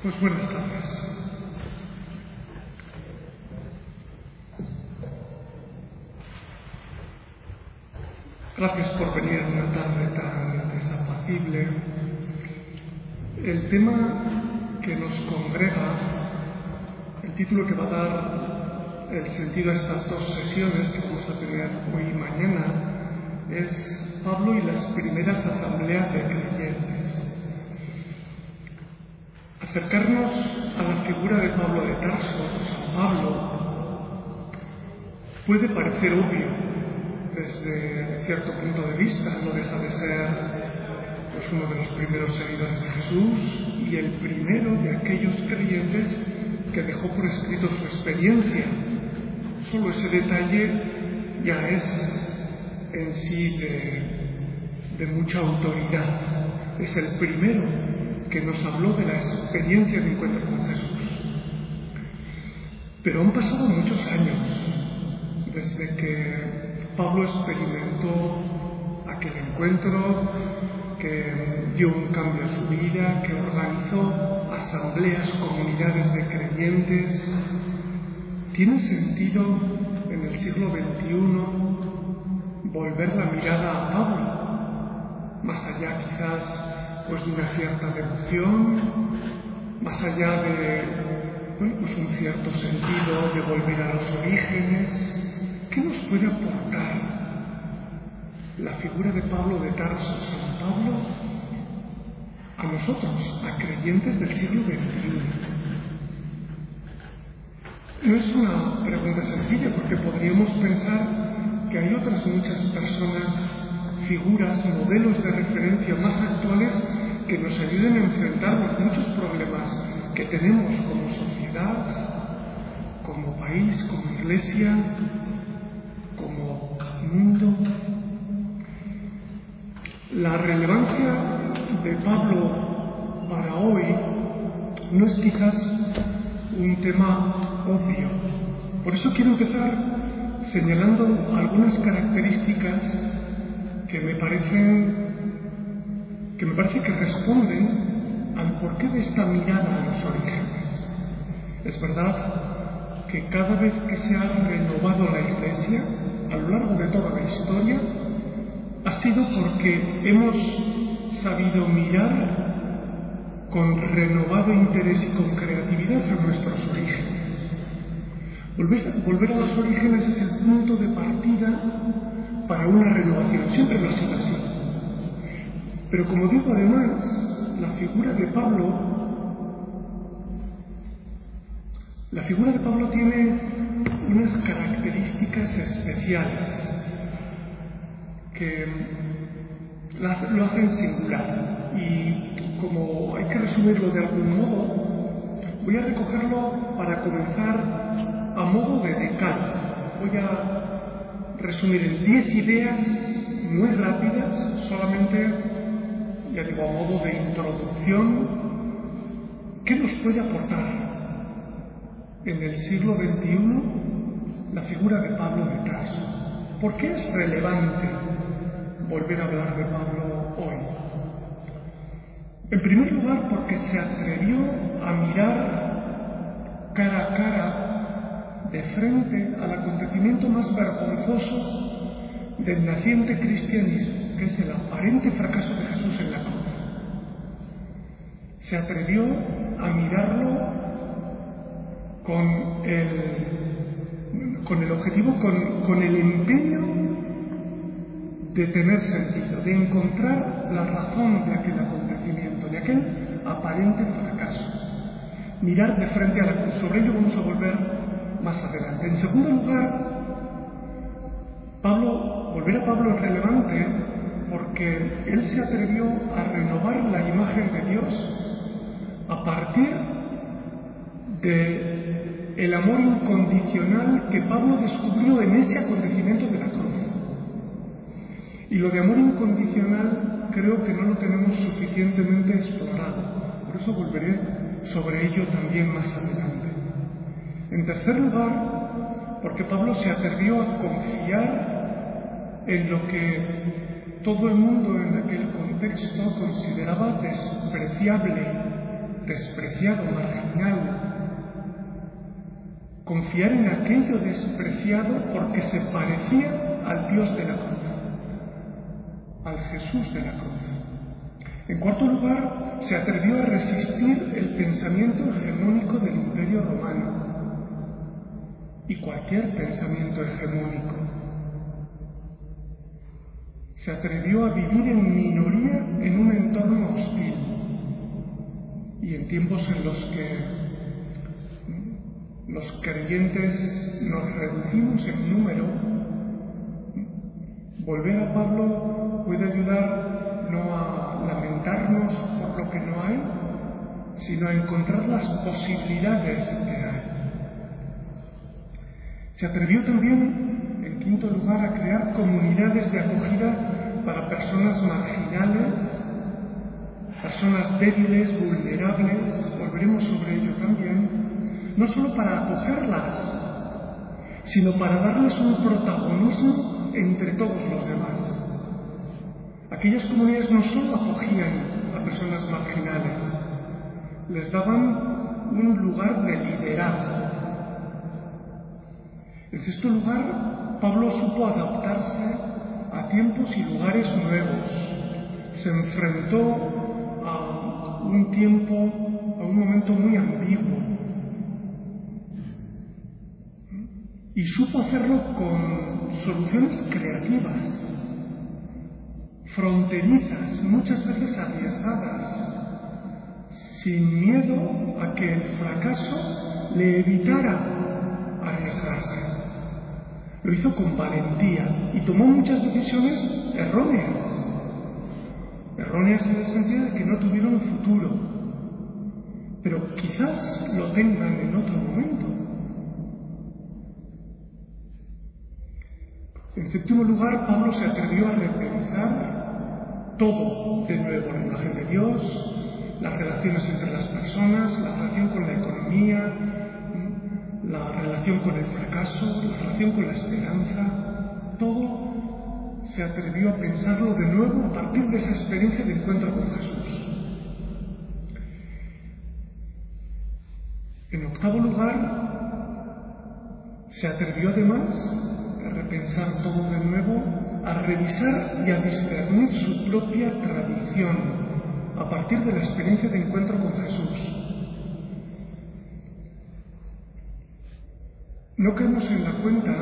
Pues buenas tardes. Gracias por venir en una tarde tan desapacible. El tema que nos congrega, el título que va a dar el sentido a estas dos sesiones que vamos a tener hoy y mañana, es Pablo y las primeras asambleas de creyentes. Acercarnos a la figura de Pablo de Tarso, San Pablo, puede parecer obvio desde cierto punto de vista. No deja de ser uno de los primeros seguidores de Jesús y el primero de aquellos creyentes que dejó por escrito su experiencia. Solo ese detalle ya es en sí de mucha autoridad. Es el primero que nos habló de la experiencia de encuentro con Jesús. Pero han pasado muchos años desde que Pablo experimentó aquel encuentro, que dio un cambio a su vida, que organizó asambleas, comunidades de creyentes. ¿Tiene sentido en el siglo XXI volver la mirada a Pablo? Más allá quizás de una cierta devoción, más allá de un cierto sentido de volver a los orígenes. ¿Qué nos puede aportar la figura de Pablo de Tarso, San Pablo, a nosotros, a creyentes del siglo XXI? No es una pregunta sencilla, porque podríamos pensar que hay otras muchas personas, figuras, modelos de referencia más actuales que nos ayuden a enfrentar los muchos problemas que tenemos como sociedad, como país, como iglesia, como mundo. La relevancia de Pablo para hoy no es quizás un tema obvio. Por eso quiero empezar señalando algunas características que me parece que responden al porqué de esta mirada a los orígenes. Es verdad que cada vez que se ha renovado la Iglesia, a lo largo de toda la historia, ha sido porque hemos sabido mirar con renovado interés y con creatividad a nuestros orígenes. Volver a los orígenes es el punto de partida para una renovación, siempre lo ha sido así. Pero como digo, además, la figura de Pablo tiene unas características especiales que lo hacen singular. Y como hay que resumirlo de algún modo, voy a recogerlo para comenzar a modo de decálogo. Voy a resumir en 10 ideas muy rápidas, solamente, ya digo, a modo de introducción, ¿qué nos puede aportar en el siglo XXI la figura de Pablo de Tarso? ¿Por qué es relevante volver a hablar de Pablo hoy? En primer lugar, porque se atrevió a mirar cara a cara, de frente, al acontecimiento más vergonzoso del naciente cristianismo, que es el aparente fracaso de Jesús en la cruz. Se atrevió a mirarlo con el objetivo, con el empeño de tener sentido, de encontrar la razón de aquel acontecimiento, de aquel aparente fracaso. Mirar de frente a la cruz. Sobre ello vamos a volver más adelante. En segundo lugar, volver a Pablo es relevante porque él se atrevió a renovar la imagen de Dios a partir de el amor incondicional que Pablo descubrió en ese acontecimiento de la cruz. Y lo de amor incondicional creo que no lo tenemos suficientemente explorado. Por eso volveré sobre ello también más adelante. En tercer lugar, porque Pablo se atrevió a confiar en lo que todo el mundo en aquel contexto consideraba despreciable despreciado, marginal. Confiar en aquello despreciado porque se parecía al Dios de la cruz, al Jesús de la cruz. En cuarto lugar, se atrevió a resistir el pensamiento hegemónico del Imperio Romano y cualquier pensamiento hegemónico. Se atrevió a vivir en minoría en un entorno hostil y en tiempos en los que los creyentes nos reducimos en número. Volver a Pablo puede ayudar no a lamentarnos por lo que no hay, sino a encontrar las posibilidades que hay. Se atrevió también, en quinto lugar, a crear comunidades de acogida para personas marginales, personas débiles, vulnerables. Volveremos sobre ello también. No solo para acogerlas, sino para darles un protagonismo entre todos los demás. Aquellas comunidades no solo acogían a personas marginales, les daban un lugar de liderazgo. En sexto lugar, Pablo supo adaptarse a tiempos y lugares nuevos. Se enfrentó a un tiempo, a un momento muy ambiguo. Y supo hacerlo con soluciones creativas, fronterizas, muchas veces arriesgadas, sin miedo a que el fracaso le evitara arriesgarse. Lo hizo con valentía y tomó muchas decisiones erróneas. Erróneas en el sentido de que no tuvieron futuro, pero quizás lo tengan en otro momento. En séptimo lugar, Pablo se atrevió a repensar todo de nuevo: la imagen de Dios, las relaciones entre las personas, la relación con la economía, la relación con el fracaso, la relación con la esperanza. Todo se atrevió a pensarlo de nuevo a partir de esa experiencia de encuentro con Jesús. En octavo lugar, se atrevió además a repensar todo de nuevo, a revisar y a discernir su propia tradición a partir de la experiencia de encuentro con Jesús. No caemos en la cuenta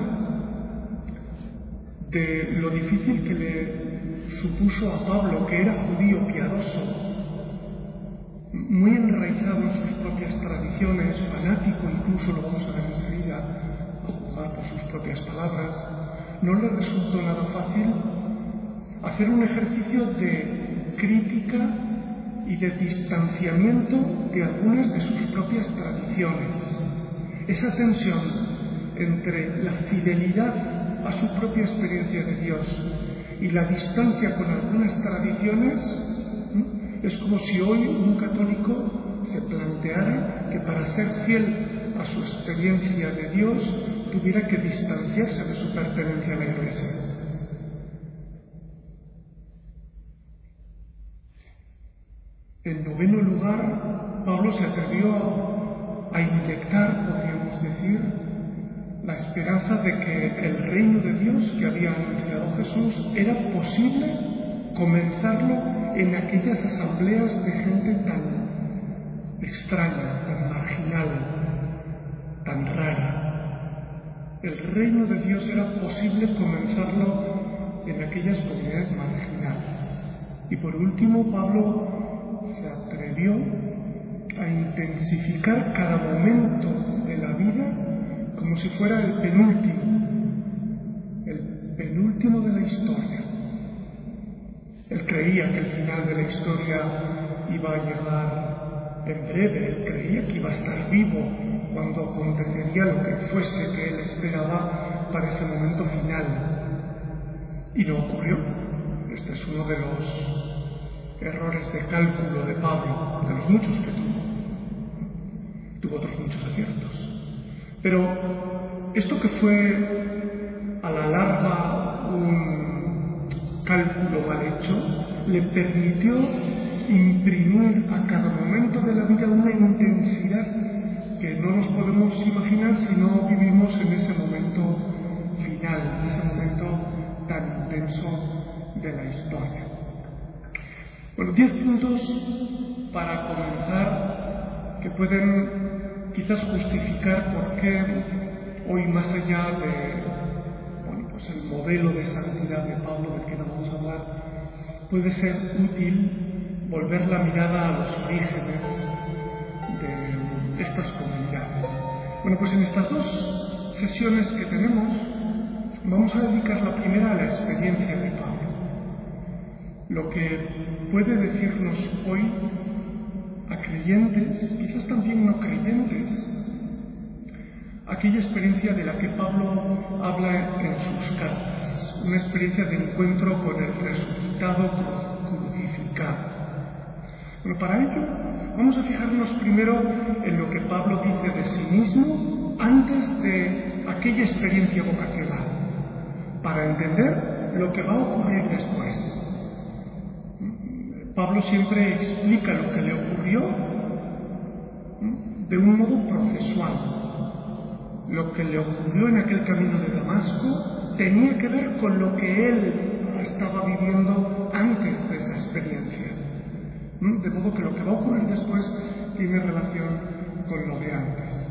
de lo difícil que le supuso a Pablo, que era judío piadoso, muy enraizado en sus propias tradiciones, fanático incluso, lo vamos a ver enseguida, a juzgar por sus propias palabras. No le resultó nada fácil hacer un ejercicio de crítica y de distanciamiento de algunas de sus propias tradiciones. Esa tensión entre la fidelidad a su propia experiencia de Dios y la distancia con algunas tradiciones es como si hoy un católico se planteara que para ser fiel a su experiencia de Dios tuviera que distanciarse de su pertenencia a la Iglesia. En noveno lugar, Pablo se atrevió a inyectar, podríamos decir, la esperanza de que el reino de Dios que había anunciado Jesús era posible comenzarlo en aquellas asambleas de gente tan extraña, tan marginal, tan rara. El reino de Dios era posible comenzarlo en aquellas comunidades marginales. Y por último, Pablo se atrevió a intensificar cada momento de la vida como si fuera el penúltimo de la historia. Él creía que el final de la historia iba a llegar en breve, él creía que iba a estar vivo cuando acontecería lo que fuese que él esperaba para ese momento final. Y no ocurrió. Este es uno de los errores de cálculo de Pablo, de los muchos que tuvo. Tuvo otros muchos aciertos. Pero esto que fue a la larga un cálculo mal hecho, le permitió imprimir a cada momento de la vida una intensidad que no nos podemos imaginar si no vivimos en ese momento final, en ese momento tan intenso de la historia. Bueno, 10 puntos para comenzar que pueden quizás justificar por qué hoy, más allá de el modelo de santidad de Pablo del que no vamos a hablar, puede ser útil volver la mirada a los orígenes de estas comunidades. Bueno, pues en estas 2 sesiones que tenemos vamos a dedicar la primera a la experiencia de Pablo. Lo que puede decirnos hoy a creyentes, quizás también no creyentes, aquella experiencia de la que Pablo habla en sus cartas, una experiencia de encuentro con el resucitado crucificado. Bueno, para ello vamos a fijarnos primero en lo que Pablo dice de sí mismo antes de aquella experiencia vocacional, para entender lo que va a ocurrir después. Pablo siempre explica lo que le ocurrió de un modo procesual. Lo que le ocurrió en aquel camino de Damasco tenía que ver con lo que él estaba viviendo antes de esa experiencia. De modo que lo que va a ocurrir después tiene relación con lo de antes.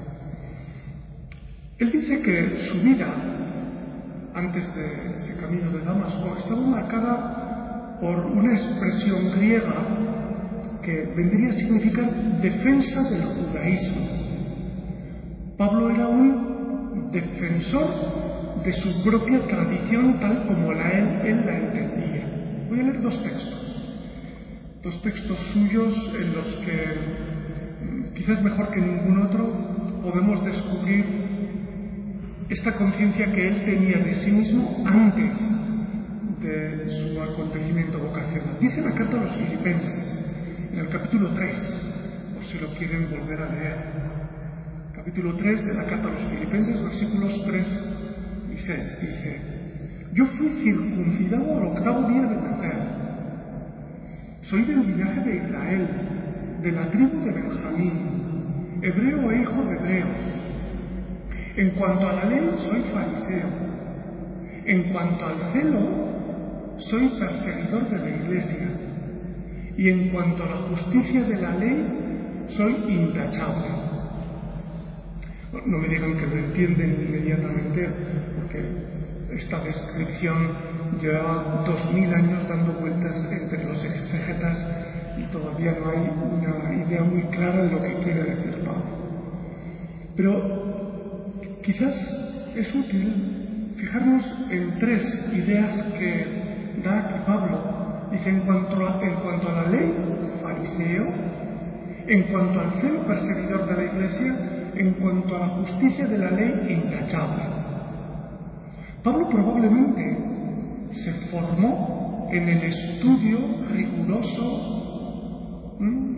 Él dice que su vida, antes de ese camino de Damasco, estaba marcada por una expresión griega que vendría a significar defensa del judaísmo. Pablo era un defensor de su propia tradición tal como él la entendía. Voy a leer 2 textos suyos en los que, quizás mejor que ningún otro, podemos descubrir esta conciencia que él tenía de sí mismo antes de su acontecimiento vocacional. Dice la carta a los Filipenses, en el capítulo 3, por si lo quieren volver a leer. Capítulo 3 de la carta a los Filipenses, versículos 3 y 6, dice: yo fui circuncidado al 8º día de nacer. Soy del linaje de Israel, de la tribu de Benjamín, hebreo e hijo de hebreos. En cuanto a la ley, soy fariseo. En cuanto al celo, soy perseguidor de la iglesia. Y en cuanto a la justicia de la ley, soy intachable. No me digan que lo entienden inmediatamente, porque esta descripción lleva 2000 años dando vueltas entre los exégetas y todavía no hay una idea muy clara de lo que quiere decir Pablo. Pero quizás es útil fijarnos en 3 ideas que da aquí Pablo. Dice: en cuanto a la ley, fariseo; en cuanto al celo, perseguidor de la iglesia; en cuanto a la justicia de la ley, intachable. Pablo probablemente se formó en el estudio riguroso,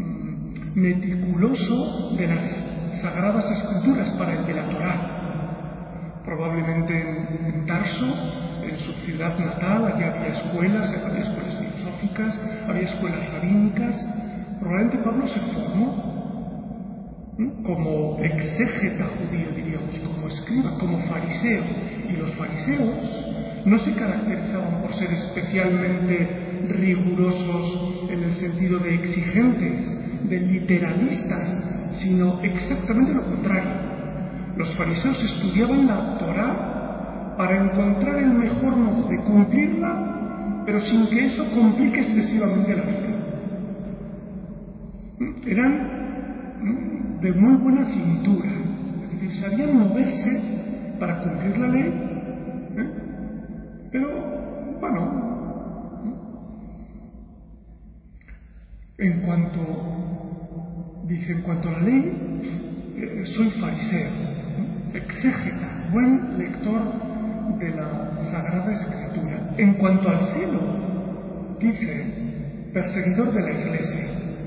meticuloso de las Sagradas Escrituras para el de la Torá. Probablemente en Tarso, en su ciudad natal, allí había escuelas filosóficas, había escuelas rabínicas. Probablemente Pablo se formó como exégeta judío, diríamos, como escriba, como fariseo. Y los fariseos no se caracterizaban por ser especialmente rigurosos en el sentido de exigentes, de literalistas, sino exactamente lo contrario. Los fariseos estudiaban la Torá para encontrar el mejor modo de cumplirla, pero sin que eso complique excesivamente la vida. Eran de muy buena cintura, es decir, sabían moverse para cumplir la ley, pero, en cuanto a la ley, soy fariseo, exégeta, buen lector de la Sagrada Escritura. En cuanto al celo, dice, perseguidor de la iglesia.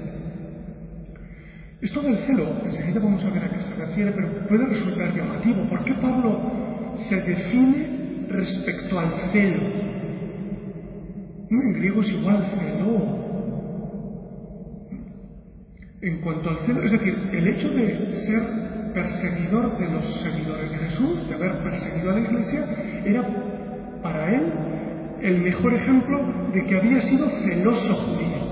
Esto del celo, enseguida vamos a ver a qué se refiere, pero puede resultar llamativo. ¿Por qué Pablo se define respecto al celo? En griego es igual celo. En cuanto al celo, es decir, el hecho de ser perseguidor de los seguidores de Jesús, de haber perseguido a la Iglesia, era para él el mejor ejemplo de que había sido celoso judío.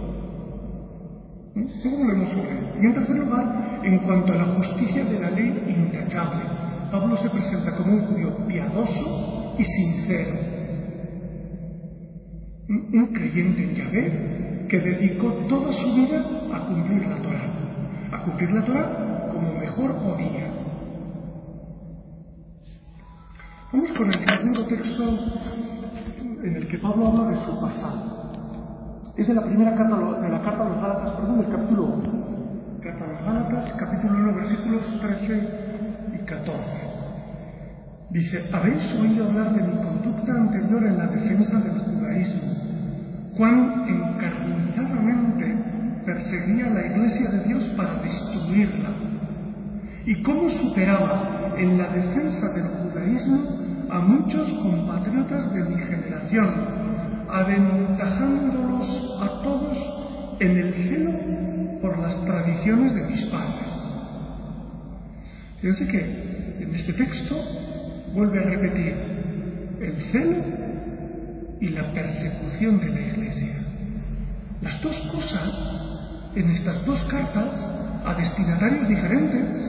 Todo lo hemos sobre él. Y en tercer lugar, en cuanto a la justicia de la ley intachable, Pablo se presenta como un judío piadoso y sincero, un creyente en Yahvé que dedicó toda su vida a cumplir la Torá como mejor podía. Vamos con el segundo texto en el que Pablo habla de su pasado. Es de la primera carta de la carta a los Gálatas, del capítulo 1. Carta a los Gálatas, capítulo 1, versículos 13 y 14. Dice: habéis oído hablar de mi conducta anterior en la defensa del judaísmo, cuán encarnizadamente perseguía a la Iglesia de Dios para destruirla, y cómo superaba en la defensa del judaísmo a muchos compatriotas de mi generación, aventajándolos a todos en el celo por las tradiciones de mis padres. Fíjense que en este texto vuelve a repetir el celo y la persecución de la Iglesia. Las dos cosas en estas dos cartas a destinatarios diferentes.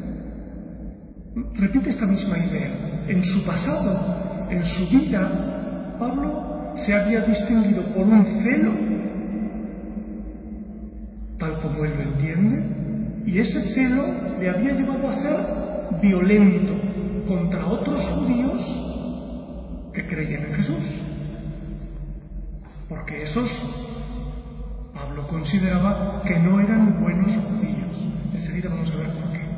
Repite esta misma idea. En su pasado, en su vida, Pablo se había distinguido por un celo, tal como él lo entiende, y ese celo le había llevado a ser violento contra otros judíos que creían en Jesús. Porque esos, Pablo consideraba que no eran buenos judíos. Enseguida vamos a ver por qué.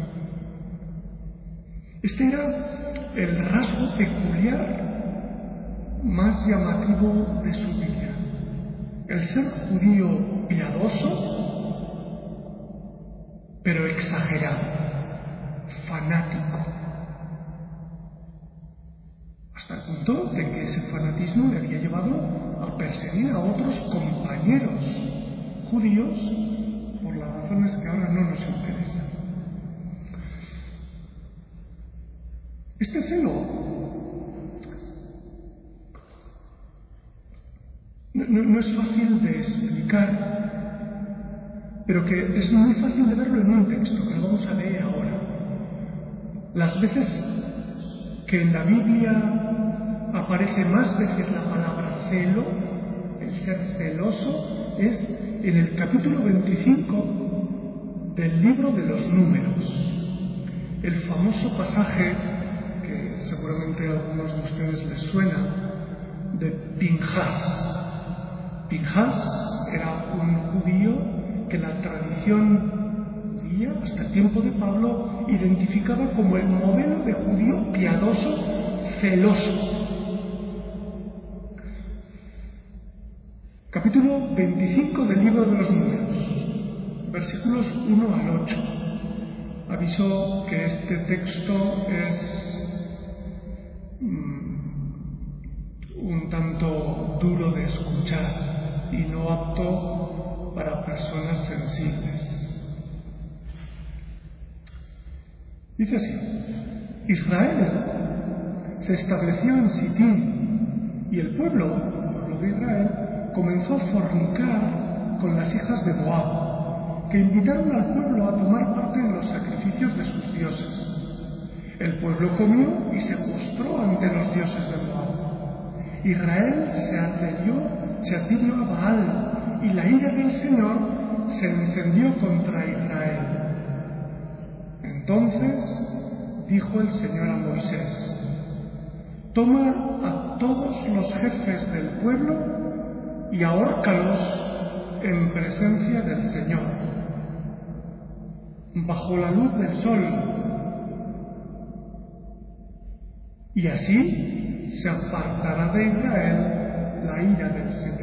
Este era el rasgo peculiar más llamativo de su vida. El ser judío piadoso, pero exagerado, fanático. Hasta el punto de que ese fanatismo le había llevado a perseguir a otros compañeros judíos por las razones que ahora no nos interesan. Este celo no es fácil de explicar, pero que es muy fácil de verlo en un texto que lo vamos a leer ahora. Las veces que en la Biblia aparece más veces la palabra celo, el ser celoso, es en el capítulo 25 del libro de los Números. El famoso pasaje que seguramente a algunos de ustedes les suena, de Pinhas. Pinhas era un judío que la tradición judía, hasta el tiempo de Pablo, identificaba como el modelo de judío piadoso, celoso. Capítulo 25 del libro de los Números, versículos 1 al 8. Aviso que este texto es un tanto duro de escuchar y no apto para personas sensibles. Dice así: Israel se estableció en Sitín y el pueblo de Israel comenzó a fornicar con las hijas de Moab, que invitaron al pueblo a tomar parte en los sacrificios de sus dioses. El pueblo comió y se postró ante los dioses de Moab. Israel se adhirió a Baal, y la ira del Señor se encendió contra Israel. Entonces dijo el Señor a Moisés: toma a todos los jefes del pueblo y ahórcalos en presencia del Señor, bajo la luz del sol, y así se apartará de Israel la ira del Señor.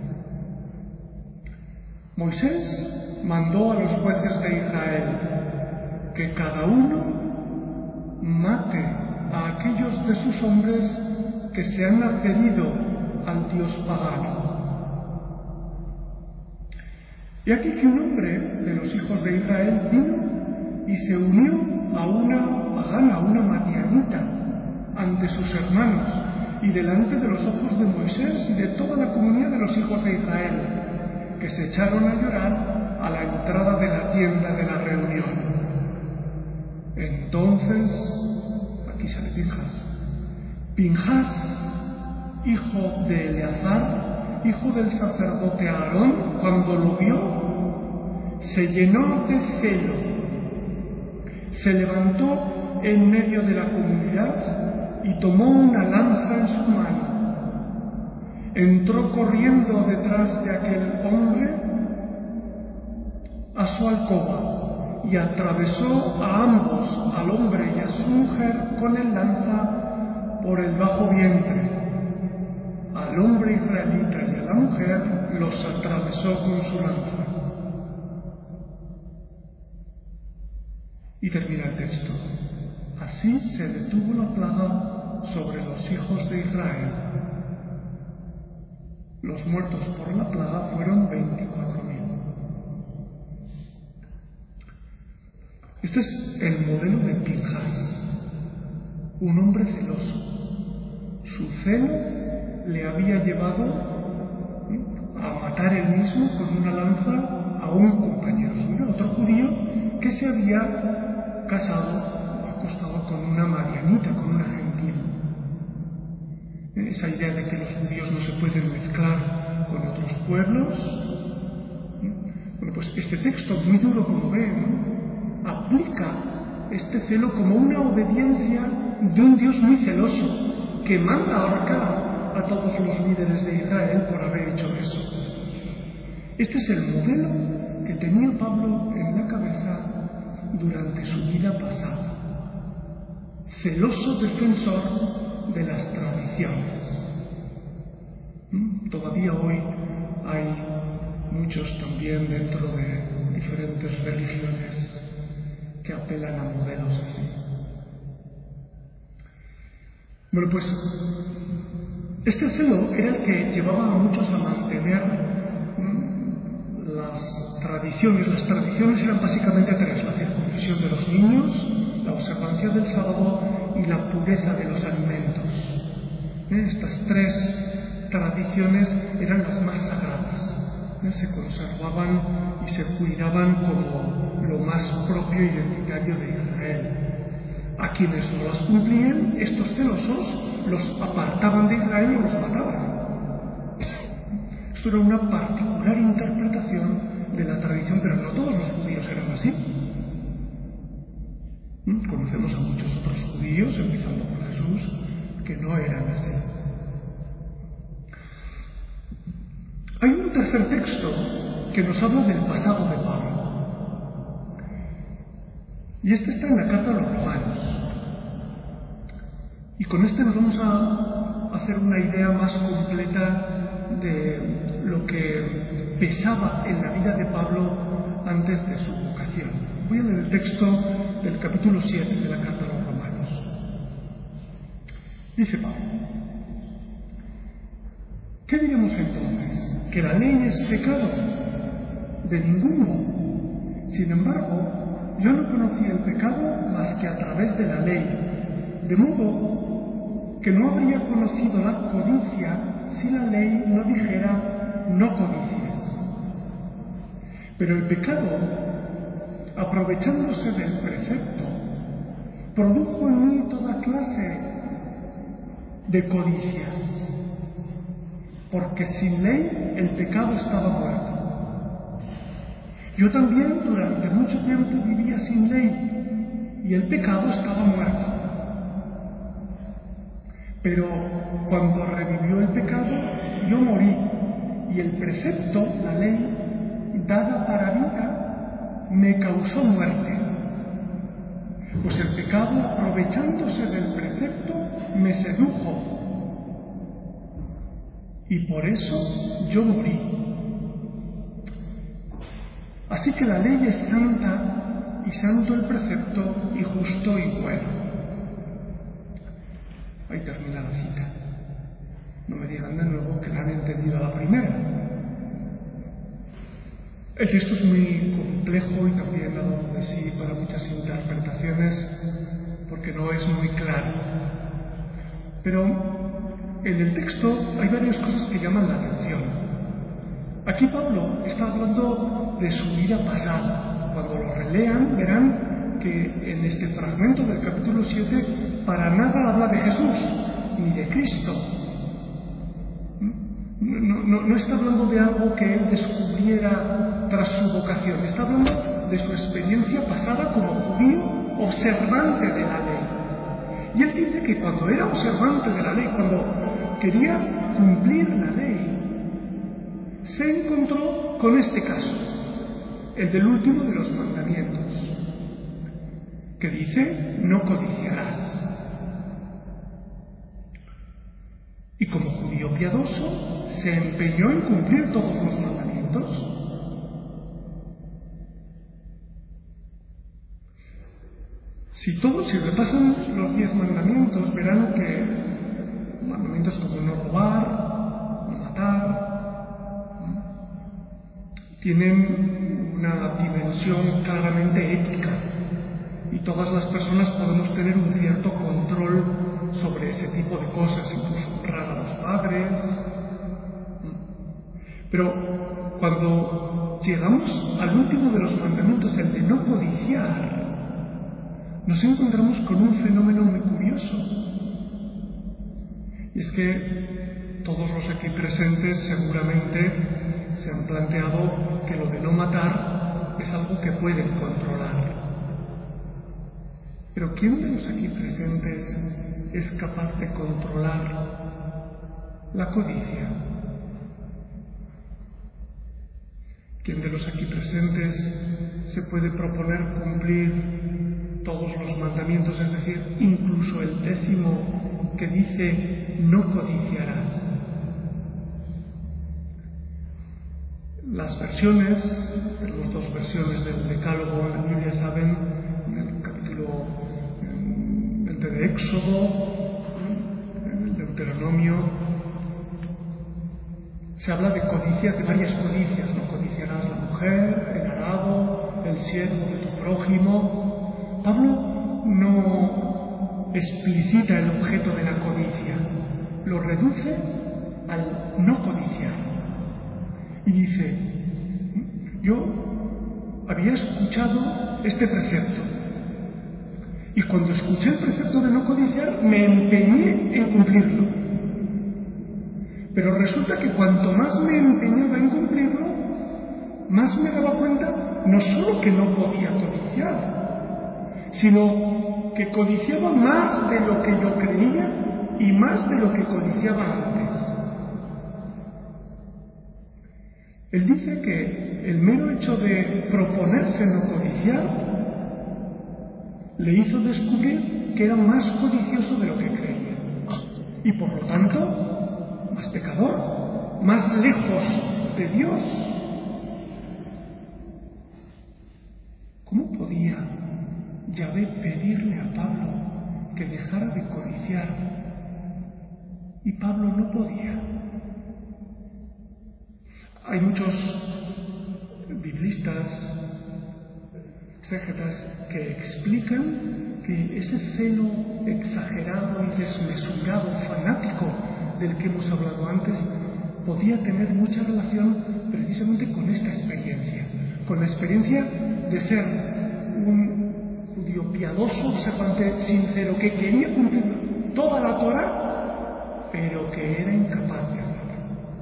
Moisés mandó a los jueces de Israel que cada uno mate a aquellos de sus hombres que se han adherido al dios pagano. Y aquí que un hombre de los hijos de Israel vino y se unió a una pagana, a una madianita, ante sus hermanos y delante de los ojos de Moisés y de toda la comunidad de los hijos de Israel, que se echaron a llorar a la entrada de la tienda de la reunión. Entonces, aquí sale Pinhas, hijo de Eleazar, hijo del sacerdote Aarón, cuando lo vio, se llenó de celo, se levantó en medio de la comunidad y tomó una lanza en su mano. Entró corriendo detrás de aquel hombre a su alcoba y atravesó a ambos, al hombre y a su mujer, con el lanza por el bajo vientre. Al hombre israelita y a la mujer los atravesó con su lanza. Y termina el texto. Así se detuvo la plaga sobre los hijos de Israel. Los muertos por la plaga fueron 24.000. Este es el modelo de Pinhas, un hombre celoso. Su celo le había llevado a matar él mismo con una lanza a un compañero suyo, otro judío, que se había casado o acostado con una madianita, con una gentil. Esa idea de que los judíos no se pueden mezclar con otros pueblos. Bueno, pues este texto, muy duro como ven, aplica este celo como una obediencia de un Dios muy celoso, que manda ahorcar a todos los líderes de Israel por haber hecho eso. Este es el modelo que tenía Pablo en la cabeza durante su vida pasada. Celoso defensor de las tradiciones. Todavía hoy hay muchos también dentro de diferentes religiones que apelan a modelos así. Bueno, pues este celo era el que llevaba a muchos a mantener las tradiciones. Las tradiciones eran básicamente tres: la circuncisión de los niños, la observancia del sábado y la pureza de los alimentos. Estas tres tradiciones eran las más sagradas. Se conservaban y se cuidaban como lo más propio y identitario de Israel. A quienes no las cumplían, estos celosos los apartaban de Israel y los mataban. Esto era una particular interpretación de la tradición, pero no todos los judíos eran así. Conocemos a muchos otros judíos, empezando por Jesús, que no eran así. Hay un tercer texto que nos habla del pasado de Pablo. Y este está en la carta a los Romanos. Y con este nos vamos a hacer una idea más completa de lo que pesaba en la vida de Pablo antes de su vocación. Voy a leer el texto del capítulo 7 de la carta a los Romanos. Dice Pablo: ¿qué diremos entonces? ¿Que la ley es pecado? De ningún modo. Sin embargo, yo no conocí el pecado más que a través de la ley, de modo que no habría conocido la codicia si la ley no dijera no codicies. Pero el pecado, aprovechándose del precepto, produjo en mí toda clase de codicias, porque sin ley el pecado estaba muerto. Yo también durante mucho tiempo vivía sin ley y el pecado estaba muerto. Pero cuando revivió el pecado, yo morí y el precepto, la ley, dada para vida, me causó muerte. Pues el pecado, aprovechándose del precepto, me sedujo. Y por eso yo morí. Así que la ley es santa, y santo el precepto, y justo y bueno. Ahí termina la cita. No me digan de nuevo que la han entendido a la primera. El texto es muy complejo y también ha dado de sí para muchas interpretaciones porque no es muy claro. Pero en el texto hay varias cosas que llaman la atención. Aquí Pablo está hablando de su vida pasada. Cuando lo relean verán que en este fragmento del capítulo 7 para nada habla de Jesús ni de Cristo. No está hablando de algo que él descubriera tras su vocación. Está hablando de su experiencia pasada como judío observante de la ley. Y él dice que cuando era observante de la ley, cuando quería cumplir la ley, se encontró con este caso, el del último de los mandamientos, que dice: no codiciarás. Y como judío piadoso, se empeñó en cumplir todos los mandamientos. Si repasan los 10 mandamientos, verán que mandamientos como no robar, no matar, tienen una dimensión claramente ética. Y todas las personas podemos tener un cierto control sobre ese tipo de cosas, incluso honrar a los padres. Pero cuando llegamos al último de los mandamientos, el de no codiciar, nos encontramos con un fenómeno muy curioso. Y es que todos los aquí presentes seguramente se han planteado que lo de no matar es algo que pueden controlar. Pero ¿quién de los aquí presentes es capaz de controlar la codicia? ¿Quién de los aquí presentes se puede proponer cumplir todos los mandamientos, es decir, incluso el 10º que dice no codiciarás? Las versiones, las 2 versiones del Decálogo en la Biblia saben, en el capítulo 20 de Éxodo, en el Deuteronomio, se habla de codicias, de varias codicias. No codiciarás la mujer, el arado, el siervo de tu prójimo. Pablo no explicita el objeto de la codicia, lo reduce al no codiciar. Y dice: yo había escuchado este precepto, y cuando escuché el precepto de no codiciar, me empeñé en cumplirlo. Pero resulta que cuanto más me empeñaba en cumplirlo, más me daba cuenta no solo que no podía codiciar, sino que codiciaba más de lo que yo creía y más de lo que codiciaba antes. Él dice que el mero hecho de proponerse no codiciar le hizo descubrir que era más codicioso de lo que creía y por lo tanto más pecador, más lejos de Dios. ¿Cómo podía Yahvé pedirle a Pablo que dejara de codiciar y Pablo no podía? Hay muchos biblistas, exégetas, que explican que ese celo exagerado y desmesurado, fanático, del que hemos hablado antes, podía tener mucha relación precisamente con esta experiencia, con la experiencia de ser un judío piadoso, observante, sincero, que quería cumplir toda la Torá, pero que era incapaz de hacerlo.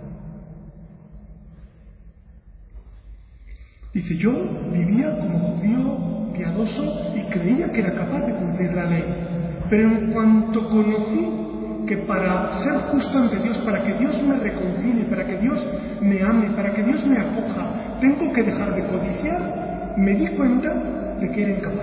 Dice: yo vivía como judío piadoso y creía que era capaz de cumplir la ley, pero en cuanto conocí que para ser justo ante Dios, para que Dios me reconcilie, para que Dios me ame, para que Dios me acoja, tengo que dejar de codiciar, me di cuenta de que era incapaz.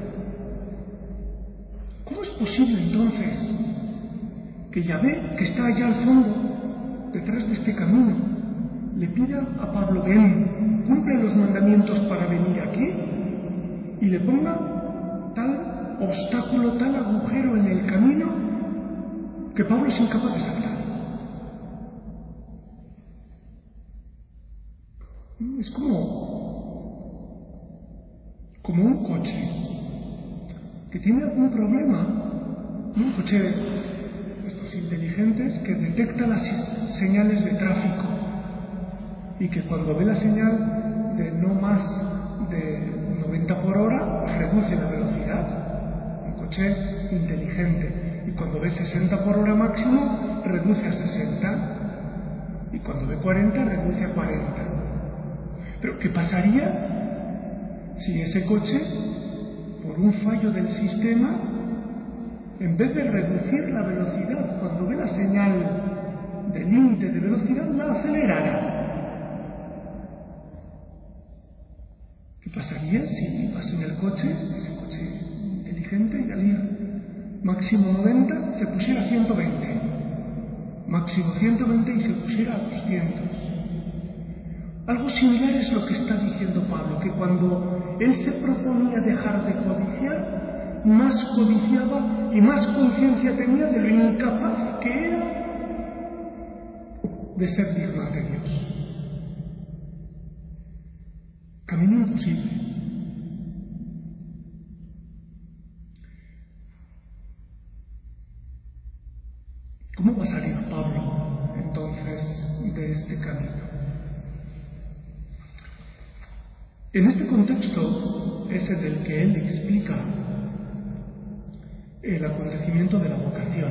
¿Cómo es posible entonces que Yahvé, que está allá al fondo, detrás de este camino, le pida a Pablo: ven, cumple los mandamientos para venir aquí, y le ponga tal obstáculo, tal agujero en el camino que Pablo es incapaz de saltar? Es como como un coche que tiene algún problema, un coche de estos inteligentes que detecta las señales de tráfico y que cuando ve la señal de no más de 90 por hora reduce la velocidad, un coche inteligente, y cuando ve 60 por hora máximo reduce a 60 y cuando ve 40 reduce a 40. Pero ¿qué pasaría si ese coche, por un fallo del sistema, en vez de reducir la velocidad cuando ve la señal de límite de velocidad, la acelerara? ¿Qué pasaría si vas en el coche, ese coche inteligente, y al ir máximo 90 se pusiera a 120, máximo 120 y se pusiera a 200? Algo similar es lo que está diciendo Pablo, que cuando él se proponía dejar de codiciar, más codiciaba y más conciencia tenía de lo incapaz que era de ser digno ante Dios. Camino imposible. ¿Cómo va a salir Pablo entonces de este camino? En este contexto es el del que él explica el acontecimiento de la vocación.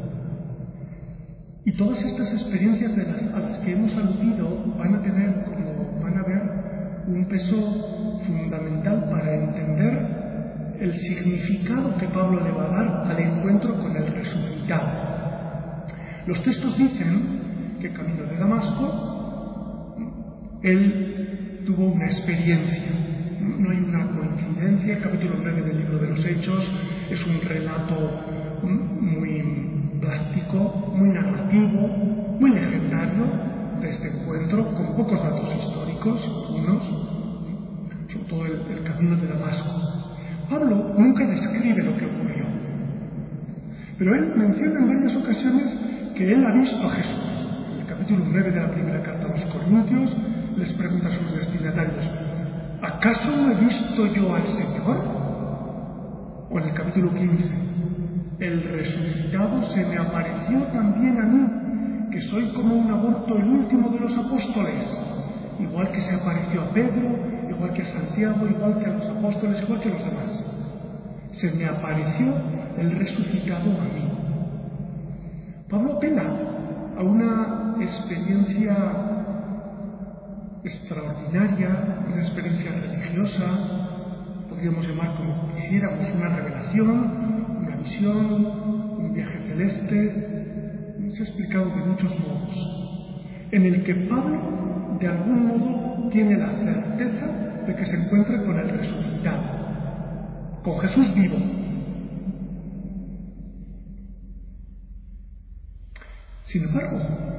Y todas estas experiencias a las que hemos aludido van a ver un peso fundamental para entender el significado que Pablo le va a dar al encuentro con el resucitado. Los textos dicen que camino de Damasco, él tuvo una experiencia. No hay una coincidencia. El capítulo 9 del libro de los Hechos es un relato muy plástico, muy narrativo, muy legendario de este encuentro, con pocos datos históricos, sobre todo el camino de Damasco. Pablo nunca describe lo que ocurrió, pero él menciona en varias ocasiones que él ha visto a Jesús. En el capítulo 9 de la primera carta a los Corintios les pregunta a sus destinatarios: ¿acaso no he visto yo al Señor? O en el capítulo 15: el resucitado se me apareció también a mí, que soy como un aborto, el último de los apóstoles. Igual que se apareció a Pedro, igual que a Santiago, igual que a los apóstoles, igual que a los demás. Se me apareció el resucitado a mí. Pablo apela a una experiencia extraordinaria, una experiencia religiosa, podríamos llamar como quisiéramos, una revelación, una visión, un viaje celeste. Se ha explicado de muchos modos, en el que Pablo de algún modo tiene la certeza de que se encuentra con el resucitado, con Jesús vivo. Sin embargo,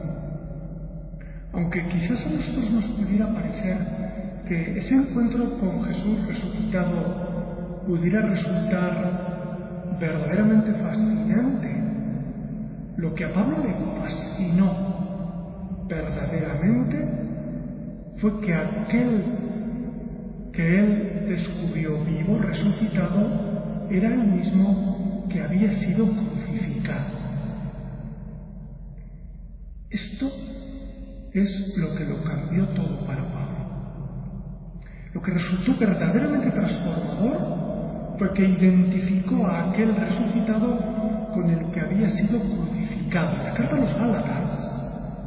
aunque quizás a nosotros nos pudiera parecer que ese encuentro con Jesús resucitado pudiera resultar verdaderamente fascinante, lo que a Pablo le fascinó verdaderamente fue que aquel que él descubrió vivo, resucitado, era el mismo que había sido crucificado. Esto es lo que lo cambió todo para Pablo. Lo que resultó verdaderamente transformador fue que identificó a aquel resucitado con el que había sido crucificado. La carta a los Gálatas,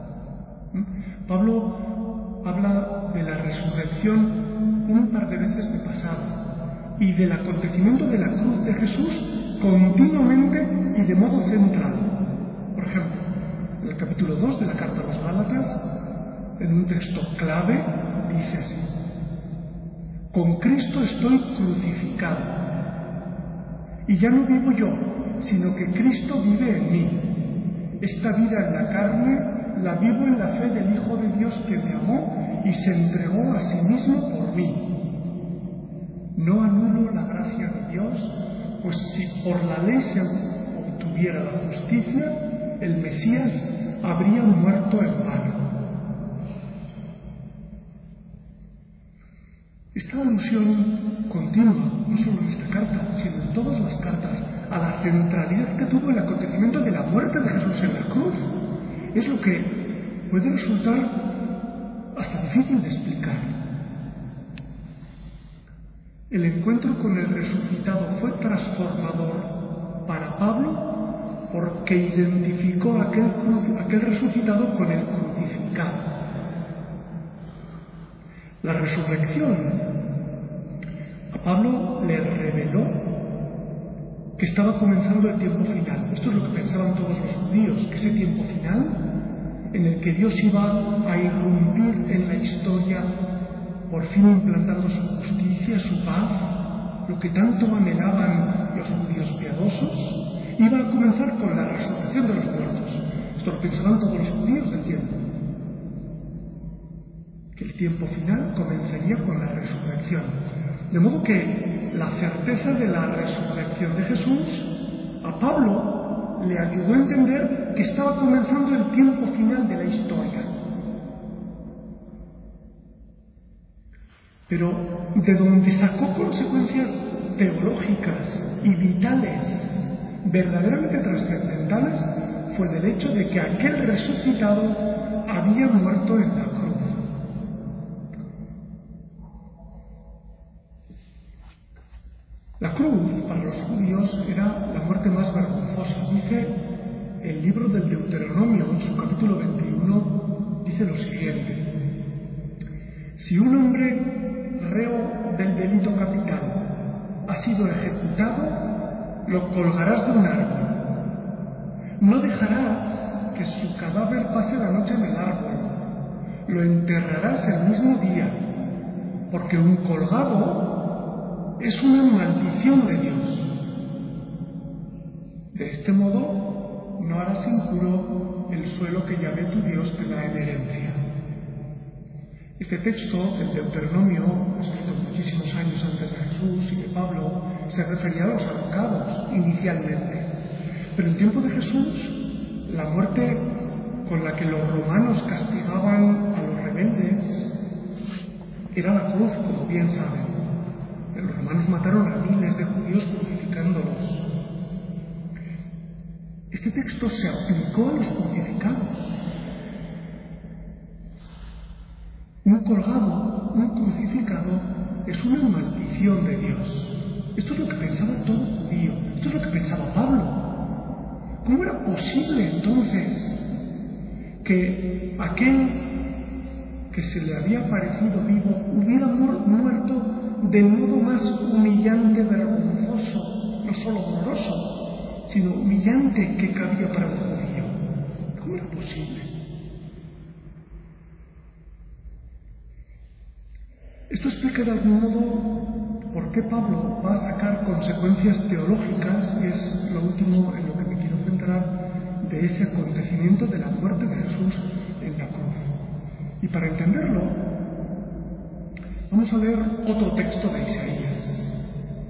Pablo habla de la resurrección un par de veces de pasado y del acontecimiento de la cruz de Jesús continuamente y de modo central. Por ejemplo, en el capítulo 2 de la carta a los Gálatas, en un texto clave, dice así: con Cristo estoy crucificado, y ya no vivo yo, sino que Cristo vive en mí. Esta vida en la carne la vivo en la fe del Hijo de Dios que me amó y se entregó a sí mismo por mí. No anulo la gracia de Dios, pues si por la ley se obtuviera la justicia, el Mesías habría muerto en vano. Esta alusión continua, no solo en esta carta, sino en todas las cartas, a la centralidad que tuvo el acontecimiento de la muerte de Jesús en la cruz. Es lo que puede resultar hasta difícil de explicar. El encuentro con el resucitado fue transformador para Pablo porque identificó a aquel resucitado con el crucificado. La resurrección a Pablo le reveló que estaba comenzando el tiempo final. Esto es lo que pensaban todos los judíos, que ese tiempo final en el que Dios iba a irrumpir en la historia, por fin implantando su justicia, su paz, lo que tanto anhelaban los judíos piadosos, iba a comenzar con la resurrección de los muertos. Esto lo pensaban todos los judíos del tiempo. Que el tiempo final comenzaría con la resurrección. De modo que la certeza de la resurrección de Jesús a Pablo le ayudó a entender que estaba comenzando el tiempo final de la historia. Pero de donde sacó consecuencias teológicas y vitales verdaderamente trascendentales fue del hecho de que aquel resucitado había muerto en la cruz. La cruz, para los judíos, era la muerte más vergonzosa. Dice el libro del Deuteronomio, en su capítulo 21, dice lo siguiente: si un hombre reo del delito capital ha sido ejecutado, lo colgarás de un árbol. No dejarás que su cadáver pase la noche en el árbol. Lo enterrarás el mismo día, porque un colgado es una maldición de Dios. De este modo, no harás impuro el suelo que Yahvé tu Dios te da en herencia. Este texto del Deuteronomio, escrito muchísimos años antes de Jesús y de Pablo, se refería a los ahorcados inicialmente. Pero en tiempo de Jesús, la muerte con la que los romanos castigaban a los rebeldes era la cruz, como bien saben. Los romanos mataron a miles de judíos crucificándolos. Este texto se aplicó a los crucificados. Un colgado, un crucificado, es una maldición de Dios. Esto es lo que pensaba todo judío. Esto es lo que pensaba Pablo. ¿Cómo era posible entonces que aquel que se le había parecido vivo hubiera muerto del modo más humillante, vergonzoso, no solo doloroso, sino humillante que cabía para un judío? ¿Cómo era posible? Esto explica de algún modo por qué Pablo va a sacar consecuencias teológicas, y es lo último en lo que me quiero centrar, de ese acontecimiento de la muerte de Jesús en la cruz. Y para entenderlo, vamos a leer otro texto de Isaías.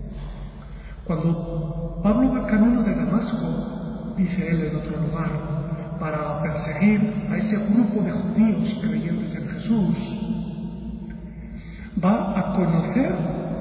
Cuando Pablo va camino de Damasco, dice él en otro lugar, para perseguir a ese grupo de judíos creyentes en Jesús, va a conocer,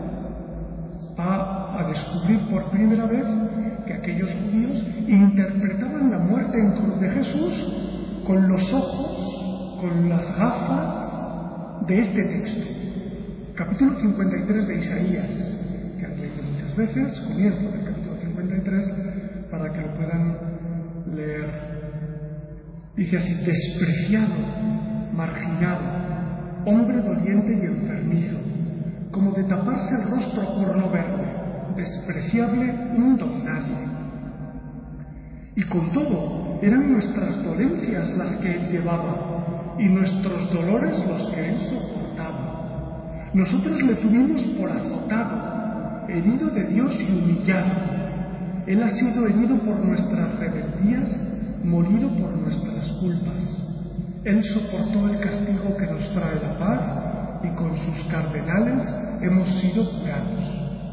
va a descubrir por primera vez que aquellos judíos interpretaban la muerte en cruz de Jesús con los ojos, con las gafas de este texto. Capítulo 53 de Isaías, que han leído muchas veces, comienzo del capítulo 53 para que lo puedan leer. Dice así: despreciado, marginado, hombre doliente y enfermizo, como de taparse el rostro por no verle, despreciable, un don nadie. Y con todo, eran nuestras dolencias las que él llevaba, y nuestros dolores los que él soportaba. Nosotros le tuvimos por azotado, herido de Dios y humillado. Él ha sido herido por nuestras rebeldías, molido por nuestras culpas. Él soportó el castigo que nos trae la paz, y con sus cardenales hemos sido curados.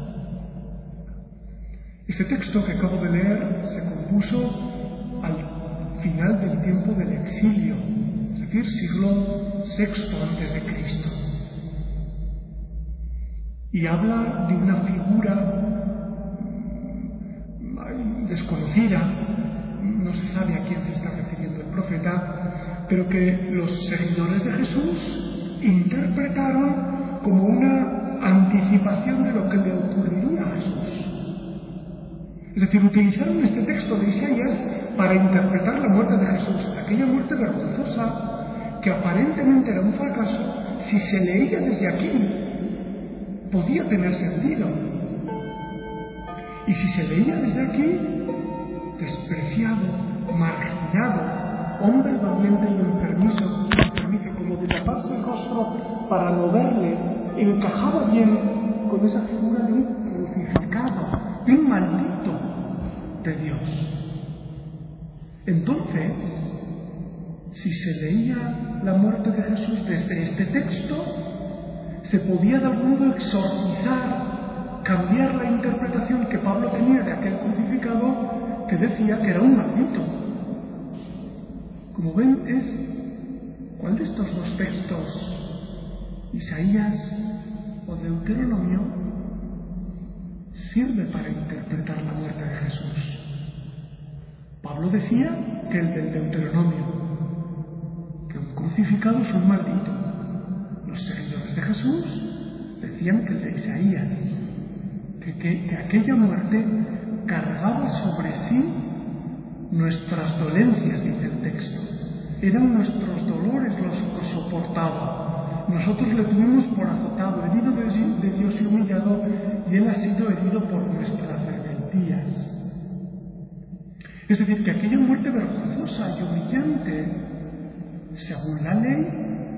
Este texto que acabo de leer se compuso al final del tiempo del exilio, es decir, siglo VI a.C. y habla de una figura desconocida, no se sabe a quién se está refiriendo el profeta, pero que los seguidores de Jesús interpretaron como una anticipación de lo que le ocurriría a Jesús. Es decir, utilizaron este texto de Isaías para interpretar la muerte de Jesús, aquella muerte vergonzosa que aparentemente era un fracaso. Si se leía desde aquí, podía tener sentido. Y si se leía desde aquí, despreciado, marginado, hombre doliente y enfermizo, como de taparse el rostro para no verle, encajaba bien con esa figura de un crucificado, de un maldito de Dios. Entonces, si se leía la muerte de Jesús desde este texto, se podía de algún modo exorcizar, cambiar la interpretación que Pablo tenía de aquel crucificado que decía que era un maldito. Como ven, ¿cuál de estos dos textos, Isaías o Deuteronomio, sirve para interpretar la muerte de Jesús? Pablo decía que el del Deuteronomio, que un crucificado es un maldito. Los seguidores de Jesús decían que el de Isaías, que aquella muerte cargaba sobre sí nuestras dolencias, dice el texto. Eran nuestros dolores los que soportaba. Nosotros le tuvimos por azotado, herido de Dios y humillado, y Él ha sido herido por nuestras rebeldías. Es decir, que aquella muerte vergonzosa y humillante, según la ley,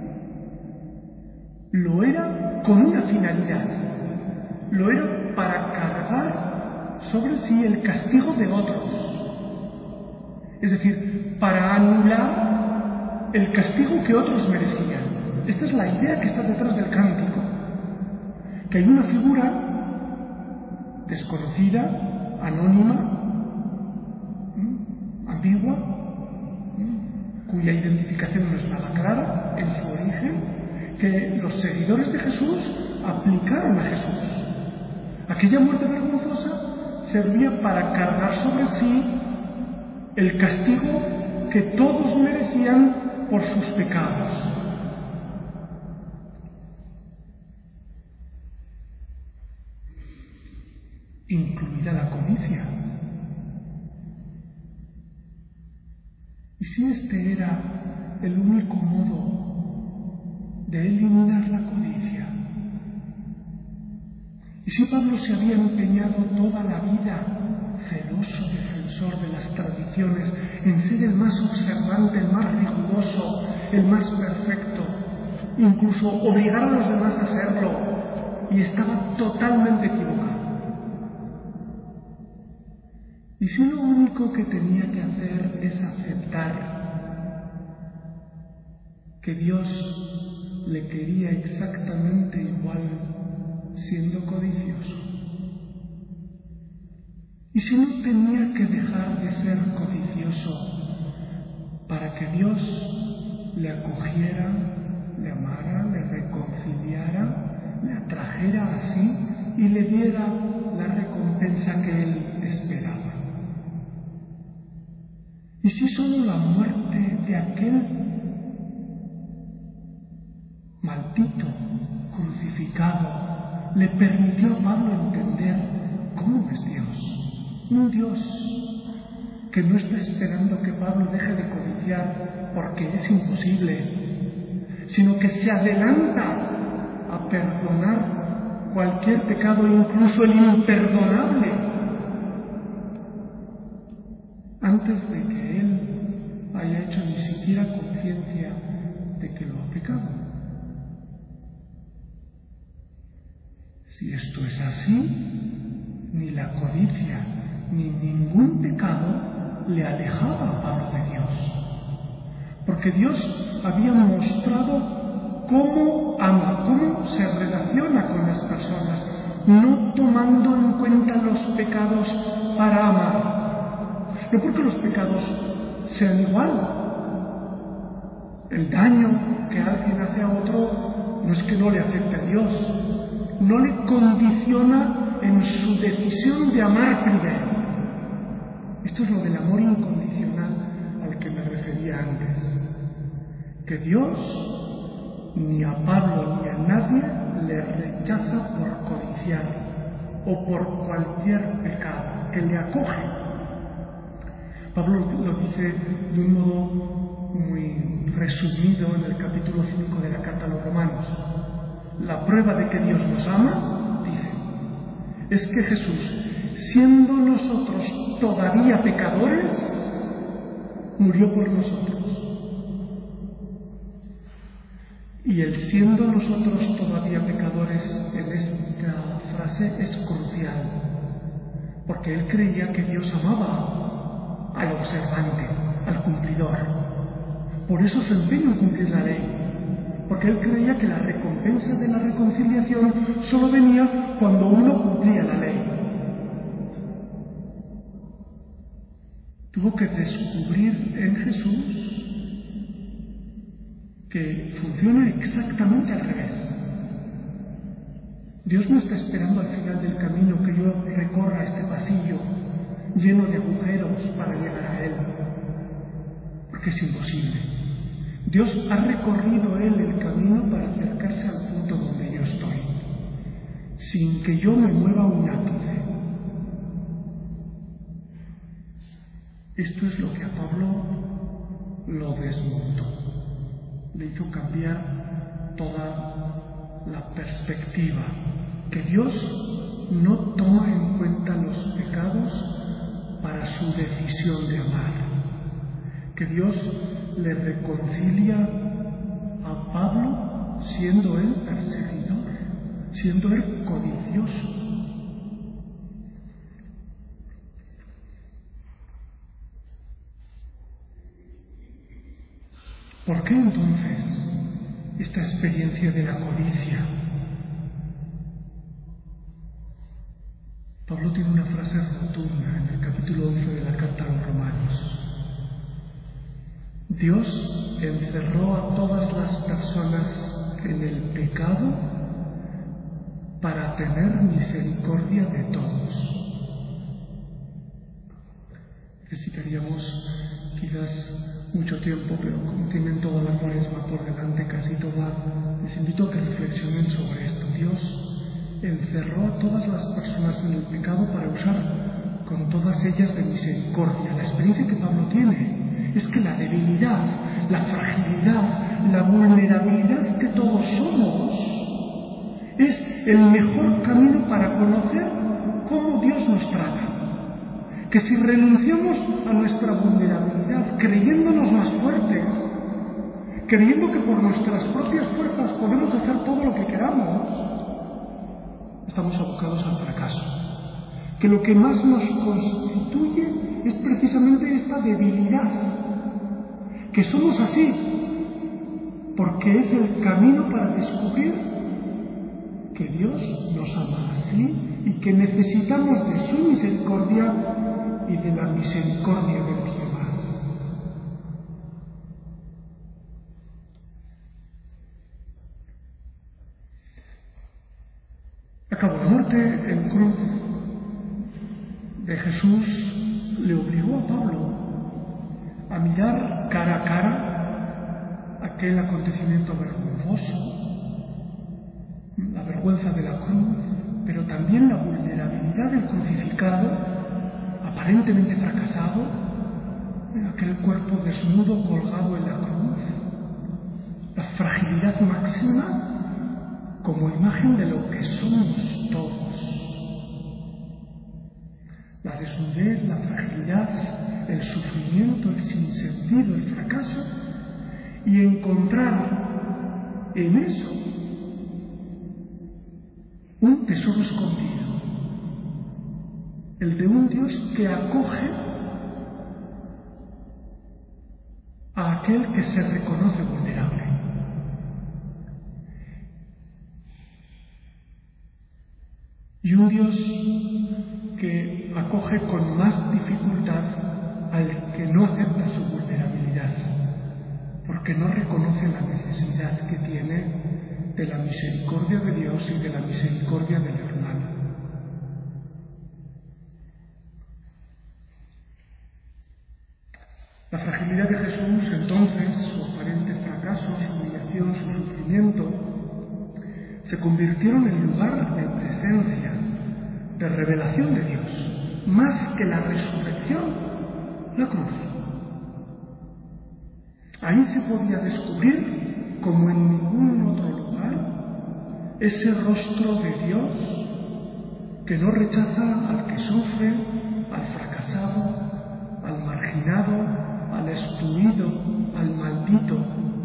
lo era con una finalidad. Lo era para cargar sobre sí el castigo de otros. Es decir, para anular el castigo que otros merecían. Esta es la idea que está detrás del cántico. Que hay una figura desconocida, anónima, ambigua, cuya identificación no es nada clara en su origen, que los seguidores de Jesús aplicaron a Jesús. Aquella muerte vergonzosa servía para cargar sobre sí el castigo que todos merecían por sus pecados. Incluida la codicia. ¿Y si este era el único modo de eliminar la codicia? ¿Y si Pablo se había empeñado toda la vida, celoso defensor de las tradiciones, en ser el más observante, el más riguroso, el más perfecto, incluso obligar a los demás a hacerlo, y estaba totalmente equivocado? ¿Y si lo único que tenía que hacer es aceptar que Dios le quería exactamente igual siendo codicioso? ¿Y si no tenía que dejar de ser codicioso para que Dios le acogiera, le amara, le reconciliara, le atrajera a sí y le diera la recompensa que él esperaba? ¿Y si solo la muerte de aquel maldito crucificado le permitió a Pablo entender cómo es Dios? Un Dios que no está esperando que Pablo deje de codiciar porque es imposible, sino que se adelanta a perdonar cualquier pecado, incluso el imperdonable, antes de que él haya hecho ni siquiera conciencia de que lo ha pecado. Si esto es así, ni la codicia ni ningún pecado le alejaba a Pablo de Dios, porque Dios había mostrado cómo ama, cómo se relaciona con las personas, no tomando en cuenta los pecados para amar. No porque los pecados sean igual. El daño que alguien hace a otro no es que no le afecte a Dios. no le condiciona en su decisión de amar primero. Esto es lo del amor incondicional al que me refería antes. Que Dios ni a Pablo ni a nadie le rechaza por codiciar o por cualquier pecado, que le acoge. Pablo lo dice de un modo muy resumido en el capítulo 5 de la Carta a los Romanos. La prueba de que Dios nos ama, dice, es que Jesús, siendo nosotros todavía pecadores, murió por nosotros. Y el siendo nosotros todavía pecadores en esta frase es crucial, porque él creía que Dios amaba al observante, al cumplidor. Por eso se empeñó en cumplir la ley, porque él creía que la recompensa de la reconciliación solo venía cuando uno cumplía la ley. Tuvo que descubrir en Jesús que funciona exactamente al revés. Dios no está esperando al final del camino que yo recorra este pasillo lleno de agujeros para llegar a Él, porque es imposible. Dios ha recorrido Él el camino para acercarse al punto donde yo estoy, sin que yo me mueva un ápice. Esto es lo que a Pablo lo desmontó. Le hizo cambiar toda la perspectiva, que Dios no toma en cuenta los pecados para su decisión de amar, que Dios le reconcilia a Pablo siendo él perseguidor, siendo él codicioso. ¿Por qué entonces esta experiencia de la codicia? Pablo tiene una frase rotunda en el capítulo 11 de la Carta a los Romanos. Dios encerró a todas las personas en el pecado para tener misericordia de todos. Necesitaríamos quizás mucho tiempo, pero como tienen toda la Cuaresma por delante, casi toda, les invito a que reflexionen sobre esto. Dios encerró a todas las personas en el pecado para usar con todas ellas de misericordia. La experiencia que Pablo tiene es que la debilidad, la fragilidad, la vulnerabilidad que todos somos es el mejor camino para conocer cómo Dios nos trata. Que si renunciamos a nuestra vulnerabilidad, creyéndonos más fuertes, creyendo que por nuestras propias fuerzas podemos hacer todo lo que queramos, estamos abocados al fracaso. Que lo que más nos constituye es precisamente esta debilidad, que somos así, porque es el camino para descubrir que Dios nos ama así y que necesitamos de su misericordia y de la misericordia de los demás. Acabó la muerte en cruz de Jesús, le obligó a Pablo a mirar cara a cara aquel acontecimiento vergonzoso, la vergüenza de la cruz, pero también la vulnerabilidad del crucificado, aparentemente fracasado, en aquel cuerpo desnudo colgado en la cruz, la fragilidad máxima como imagen de lo que somos todos. La desnudez, la fragilidad, el sufrimiento, el sinsentido, el fracaso, y encontrar en eso un tesoro escondido. El de un Dios que acoge a aquel que se reconoce vulnerable. Y un Dios que acoge con más dificultad al que no acepta su vulnerabilidad, porque no reconoce la necesidad que tiene de la misericordia de Dios y de la misericordia del hermano. La fragilidad de Jesús, entonces, su aparente fracaso, su humillación, su sufrimiento, se convirtieron en lugar de presencia, de revelación de Dios, más que la resurrección, la cruz. Ahí se podía descubrir, como en ningún otro lugar, ese rostro de Dios que no rechaza al que sufre, al fracasado, al marginado, al excluido, al maldito,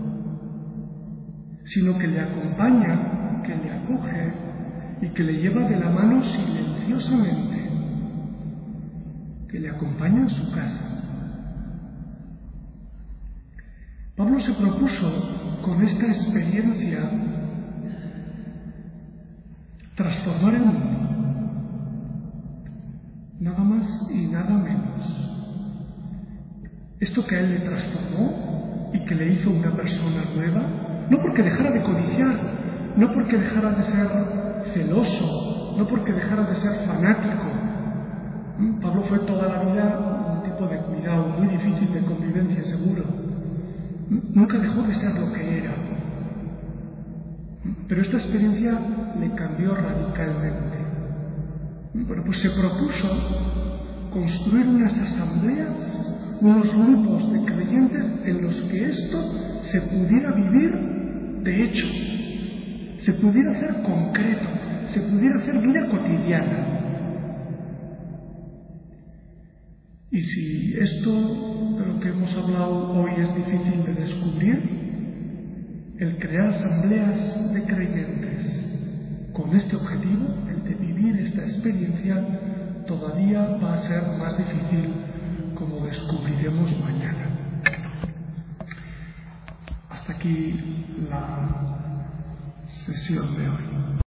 sino que le acompaña, que le acoge y que le lleva de la mano silenciosamente, que le acompaña en su casa. Pablo se propuso con esta experiencia transformar el mundo, nada más y nada menos. Esto que a él le transformó y que le hizo una persona nueva, no porque dejara de codiciar, no porque dejara de ser celoso, no porque dejara de ser fanático. Pablo fue toda la vida un tipo de cuidado, muy difícil de convivencia, seguro. Nunca dejó de ser lo que era. Pero esta experiencia le cambió radicalmente. Bueno, pues se propuso construir unas asambleas, unos grupos de creyentes en los que esto se pudiera vivir de hecho, se pudiera hacer concreto, se pudiera hacer vida cotidiana. Y si esto de lo que hemos hablado hoy es difícil de descubrir, el crear asambleas de creyentes con este objetivo, el de vivir esta experiencia, todavía va a ser más difícil, como descubriremos mañana. Hasta aquí la sesión de hoy.